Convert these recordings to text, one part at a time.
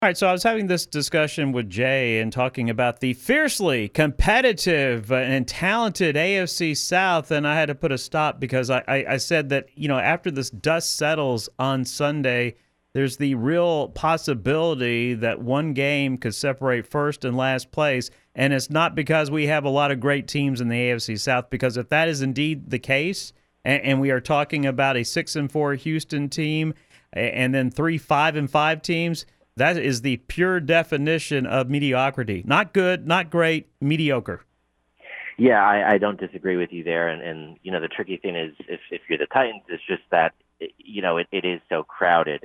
All right, so I was having this discussion with Jay and talking about the fiercely competitive and talented AFC South, and I had to put a stop because I said that, after this dust settles on Sunday, there's the real possibility that one game could separate first and last place, and it's not because we have a lot of great teams in the AFC South, because if that is indeed the case, and we are talking about a 6-4 Houston team and then 3 5-5 teams, that is the pure definition of mediocrity. Not good, not great, mediocre. Yeah, I don't disagree with you there. And the tricky thing is if you're the Titans, it's just that, it is so crowded.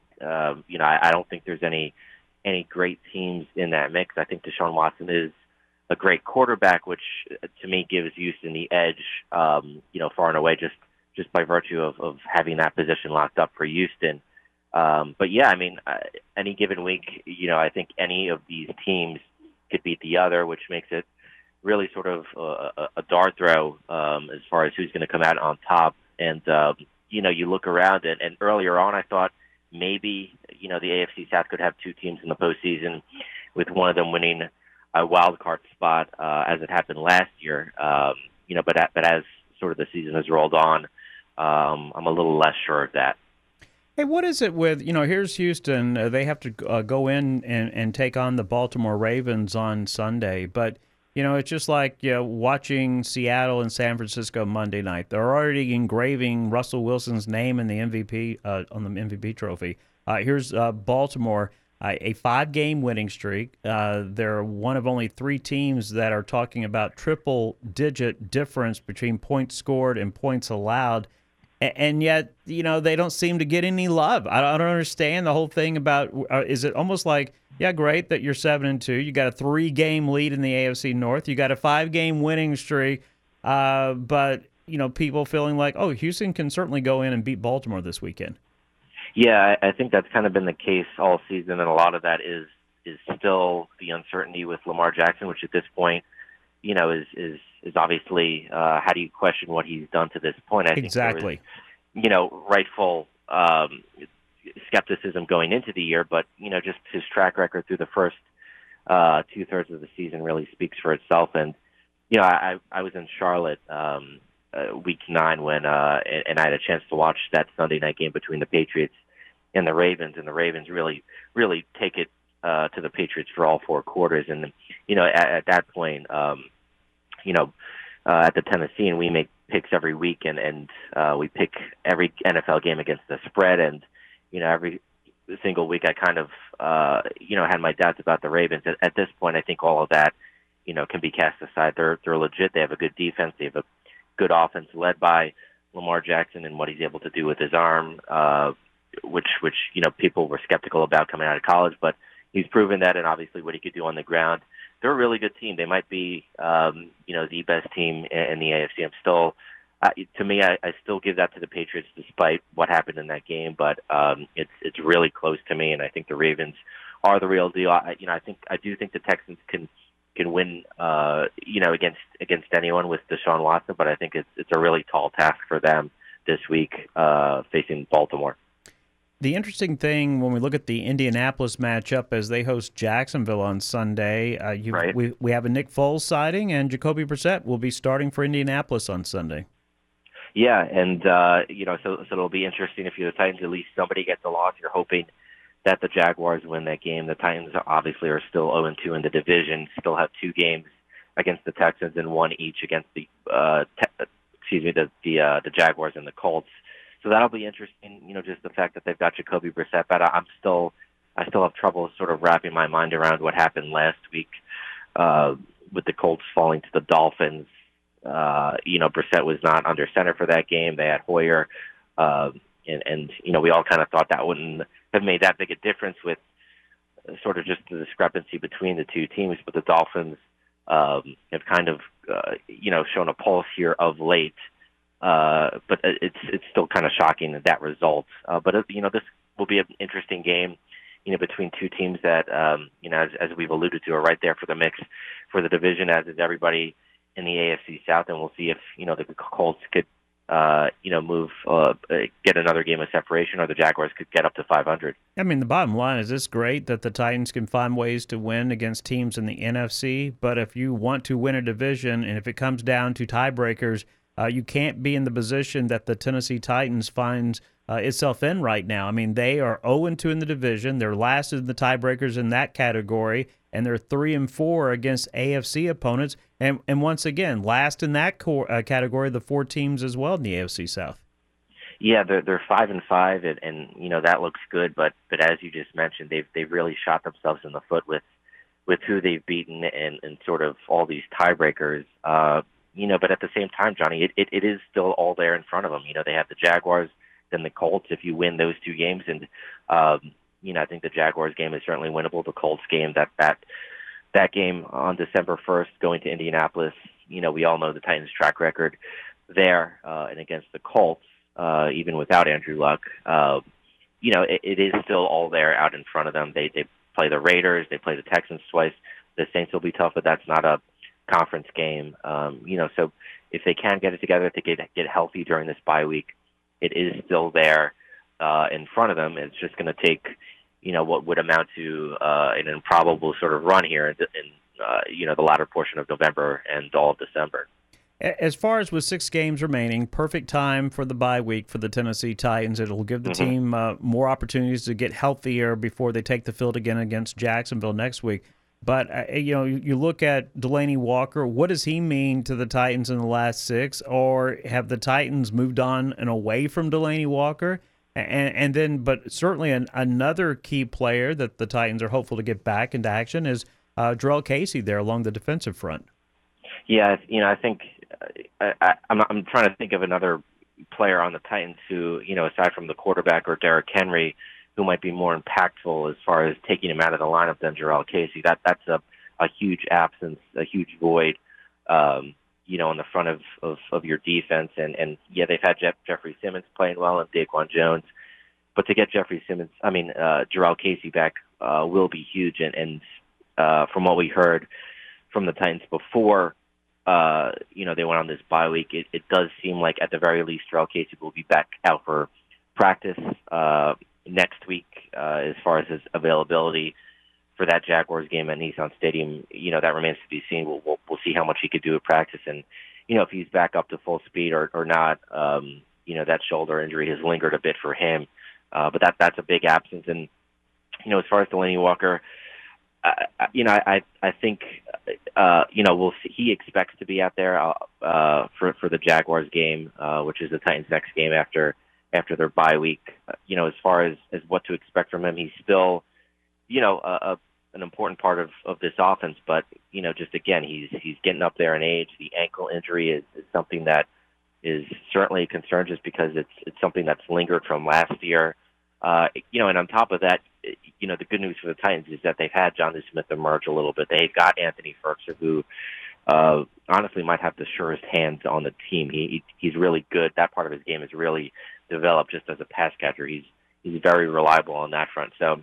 I don't think there's any great teams in that mix. I think Deshaun Watson is a great quarterback, which to me gives Houston the edge, far and away, just by virtue of having that position locked up for Houston. But yeah, any given week, I think any of these teams could beat the other, which makes it really sort of a dart throw as far as who's going to come out on top. And you look around and earlier on, I thought maybe the AFC South could have two teams in the postseason, with one of them winning a wild card spot as it happened last year. But as sort of the season has rolled on, I'm a little less sure of that. Hey, what is it with, here's Houston. They have to go in and take on the Baltimore Ravens on Sunday. But, it's just like watching Seattle and San Francisco Monday night. They're already engraving Russell Wilson's name in the MVP on the MVP trophy. Here's Baltimore, a 5-game winning streak. They're one of only 3 teams that are talking about triple-digit difference between points scored and points allowed. And yet, they don't seem to get any love. I don't understand the whole thing about, is it almost like, yeah, great that you're 7-2. You got a 3-game lead in the AFC North. You got a 5-game winning streak. But, people feeling like, oh, Houston can certainly go in and beat Baltimore this weekend. Yeah, I think that's kind of been the case all season. And a lot of that is still the uncertainty with Lamar Jackson, which at this point, is obviously how do you question what he's done to this point? I think exactly. There was, rightful skepticism going into the year, but just his track record through the first 2/3 of the season really speaks for itself. And I was in Charlotte week 9 when and I had a chance to watch that Sunday night game between the Patriots and the Ravens really take it to the Patriots for all 4 quarters. And at that point, at the Tennessean, we make picks every week, and we pick every NFL game against the spread. And every single week, I kind of had my doubts about the Ravens. At this point, I think all of that can be cast aside. They're legit. They have a good defense. They have a good offense led by Lamar Jackson and what he's able to do with his arm, which people were skeptical about coming out of college, but he's proven that, and obviously what he could do on the ground. They're a really good team. They might be, the best team in the AFC. I'm still, to me, I still give that to the Patriots despite what happened in that game. But it's really close to me, and I think the Ravens are the real deal. I do think the Texans can win, against anyone with Deshaun Watson. But I think it's a really tall task for them this week facing Baltimore. The interesting thing when we look at the Indianapolis matchup as they host Jacksonville on Sunday, right. we have a Nick Foles sighting, and Jacoby Brissett will be starting for Indianapolis on Sunday. Yeah, and so it'll be interesting if you're the Titans. At least somebody gets a loss. You're hoping that the Jaguars win that game. The Titans obviously are still 0-2 in the division. Still have 2 games against the Texans and 1 each against the Jaguars and the Colts. So that'll be interesting, just the fact that they've got Jacoby Brissett, but I still have trouble sort of wrapping my mind around what happened last week with the Colts falling to the Dolphins. Brissett was not under center for that game. They had Hoyer, and we all kind of thought that wouldn't have made that big a difference with sort of just the discrepancy between the two teams. But the Dolphins have kind of, shown a pulse here of late. But it's still kind of shocking that result. But this will be an interesting game, between two teams that, as we've alluded to, are right there for the mix for the division, as is everybody in the AFC South. And we'll see if the Colts could move, get another game of separation, or the Jaguars could get up to 500. I mean, the bottom line is it's great that the Titans can find ways to win against teams in the NFC, but if you want to win a division and if it comes down to tiebreakers, you can't be in the position that the Tennessee Titans finds itself in right now. I mean, they are 0-2 in the division. They're last in the tiebreakers in that category, and they're 3-4 against AFC opponents. And once again, last in that category, the four teams as well in the AFC South. Yeah, they're 5-5, and that looks good. But as you just mentioned, they've really shot themselves in the foot with who they've beaten and sort of all these tiebreakers. But at the same time, Johnny, it is still all there in front of them. They have the Jaguars, then the Colts. If you win those two games, and I think the Jaguars game is certainly winnable. The Colts game, that game on December 1st, going to Indianapolis. We all know the Titans' track record there, and against the Colts, even without Andrew Luck, it is still all there out in front of them. They play the Raiders, they play the Texans twice. The Saints will be tough, but that's not a conference game. So if they can get it together, if they get healthy during this bye week, it is still there in front of them. It's just going to take, what would amount to an improbable sort of run here in the latter portion of November and all of December. As far as with 6 games remaining, perfect time for the bye week for the Tennessee Titans. It'll give the team more opportunities to get healthier before they take the field again against Jacksonville next week. But, you look at Delanie Walker, what does he mean to the Titans in the last 6? Or have the Titans moved on and away from Delanie Walker? And then, but certainly another key player that the Titans are hopeful to get back into action is Jurrell Casey there along the defensive front. Yeah, I think I'm trying to think of another player on the Titans who, aside from the quarterback or Derrick Henry, who might be more impactful as far as taking him out of the lineup than Jurrell Casey. That's a huge absence, a huge void, in the front of your defense. And yeah, they've had Jeffrey Simmons playing well and Daquan Jones, but to get Jurrell Casey back will be huge. And from what we heard from the Titans before, they went on this bye week, it does seem like at the very least Jurrell Casey will be back out for practice next week. As far as his availability for that Jaguars game at Nissan Stadium, that remains to be seen. We'll see how much he could do at practice, and if he's back up to full speed or not. That shoulder injury has lingered a bit for him, but that's a big absence. And as far as Delanie Walker, I think we'll see. He expects to be out there for the Jaguars game, which is the Titans' next game after their bye week. As far as what to expect from him, he's still an important part of this offense. But just again, he's getting up there in age. The ankle injury is something that is certainly a concern, just because it's something that's lingered from last year. And on top of that, the good news for the Titans is that they've had Jonnu Smith emerge a little bit. They've got Anthony Firkser, who honestly might have the surest hands on the team. He's really good. That part of his game is really developed just as a pass catcher. He's very reliable on that front. So,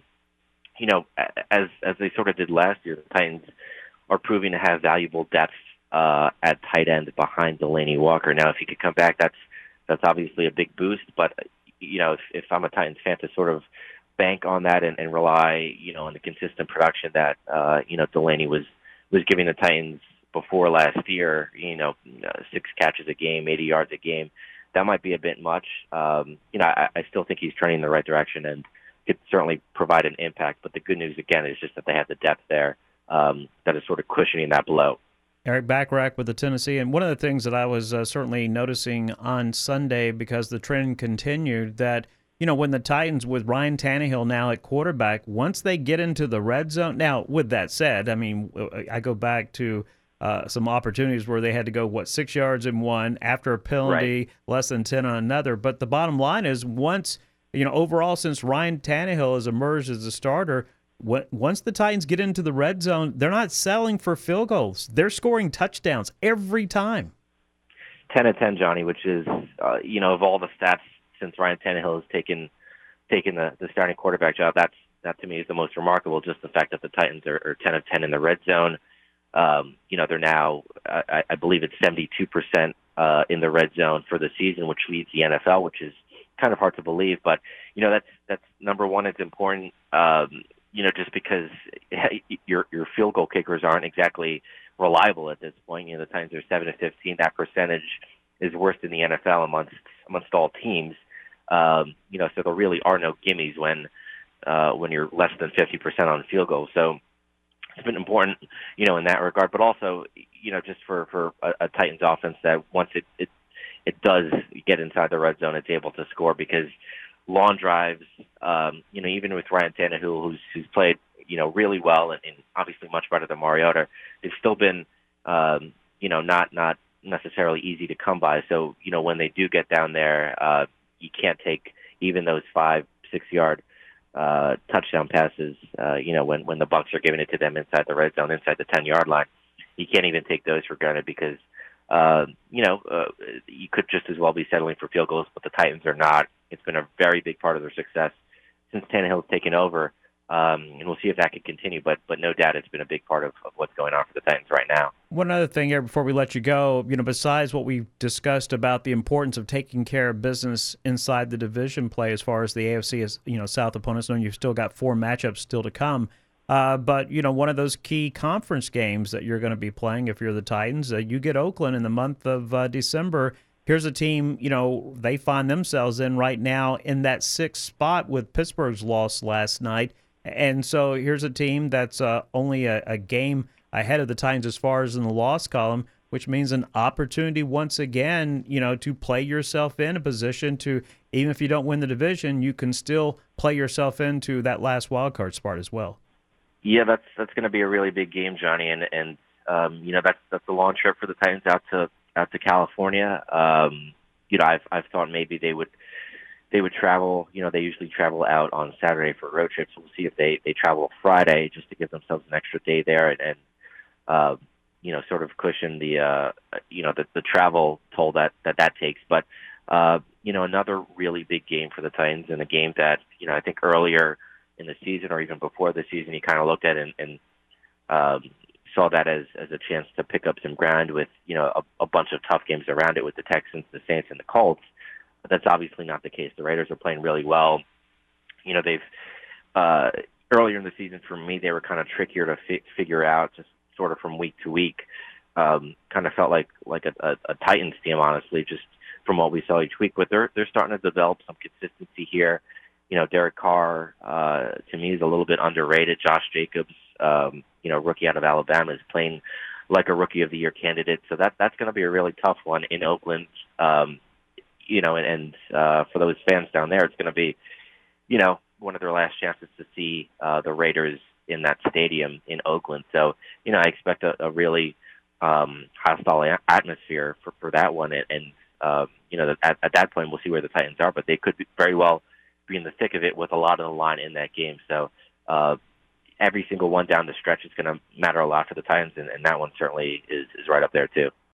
as they sort of did last year, the Titans are proving to have valuable depth at tight end behind Delanie Walker. Now, if he could come back, that's obviously a big boost. But if I'm a Titans fan, to sort of bank on that and rely, on the consistent production that Delanie was giving the Titans before last year, 6 catches a game, 80 yards a game, that might be a bit much. I still think he's trending in the right direction and could certainly provide an impact. But the good news, again, is just that they have the depth there that is sort of cushioning that blow. Eric Bacharach with the Tennessee. And one of the things that I was certainly noticing on Sunday, because the trend continued, that when the Titans with Ryan Tannehill now at quarterback, once they get into the red zone. Now, with that said, I mean, I go back to some opportunities where they had to go, 6 yards in one, after a penalty, right, less than 10 on another. But the bottom line is, once, overall, since Ryan Tannehill has emerged as a starter, once the Titans get into the red zone, they're not settling for field goals. They're scoring touchdowns every time. 10 of 10, Johnny, which is, of all the stats since Ryan Tannehill has taken the starting quarterback job, that to me is the most remarkable. Just the fact that the Titans are 10 of 10 in the red zone. They're now, I believe it's 72% in the red zone for the season, which leads the NFL, which is kind of hard to believe. But that's number one. It's important. Just because your field goal kickers aren't exactly reliable at this point. The Titans are 7-15. That percentage is worse than the NFL amongst all teams. So there really are no gimmies when you're less than 50% on field goals. So it's been important, in that regard. But also, just for a Titans offense that once it does get inside the red zone, it's able to score because long drives, even with Ryan Tannehill, who's played, really well and obviously much better than Mariota, they've still been, not necessarily easy to come by. So, when they do get down there, you can't take even those 5-6 yard touchdown passes, when the Bucs are giving it to them inside the red zone, inside the 10-yard line. You can't even take those for granted because, you could just as well be settling for field goals, but the Titans are not. It's been a very big part of their success since Tannehill's taken over, and we'll see if that can continue. But no doubt it's been a big part of what's going on for the Titans right now. One other thing here before we let you go, besides what we've discussed about the importance of taking care of business inside the division play as far as the AFC is, South opponents, knowing you've still got 4 matchups still to come. But, one of those key conference games that you're going to be playing if you're the Titans, you get Oakland in the month of December. Here's a team, they find themselves in right now in that 6th spot with Pittsburgh's loss last night. And so here's a team that's only a game ahead of the Titans as far as in the loss column, which means an opportunity once again, to play yourself in a position to, even if you don't win the division, you can still play yourself into that last wild card spot as well. Yeah, that's going to be a really big game, Johnny, and that's a long trip for the Titans out to California. I've thought maybe they would travel. They usually travel out on Saturday for road trips. We'll see if they travel Friday just to give themselves an extra day there and sort of cushion the travel toll that takes. But another really big game for the Titans, and a game that I think earlier in the season or even before the season you kind of looked at and saw that as a chance to pick up some ground with a bunch of tough games around it with the Texans, the Saints, and the Colts. But that's obviously not the case. The Raiders are playing really well. They've earlier in the season for me they were kind of trickier to figure out just sort of from week to week. Kind of felt like a Titans team, honestly, just from what we saw each week. But they're starting to develop some consistency here. Derek Carr, to me, is a little bit underrated. Josh Jacobs, rookie out of Alabama, is playing like a Rookie of the Year candidate. So that's going to be a really tough one in Oakland. And for those fans down there, it's going to be, one of their last chances to see the Raiders in that stadium in Oakland. So, I expect a really hostile atmosphere for that one. And at that point, we'll see where the Titans are, but they could very well be in the thick of it with a lot of the line in that game. So every single one down the stretch is going to matter a lot for the Titans, and that one certainly is right up there too.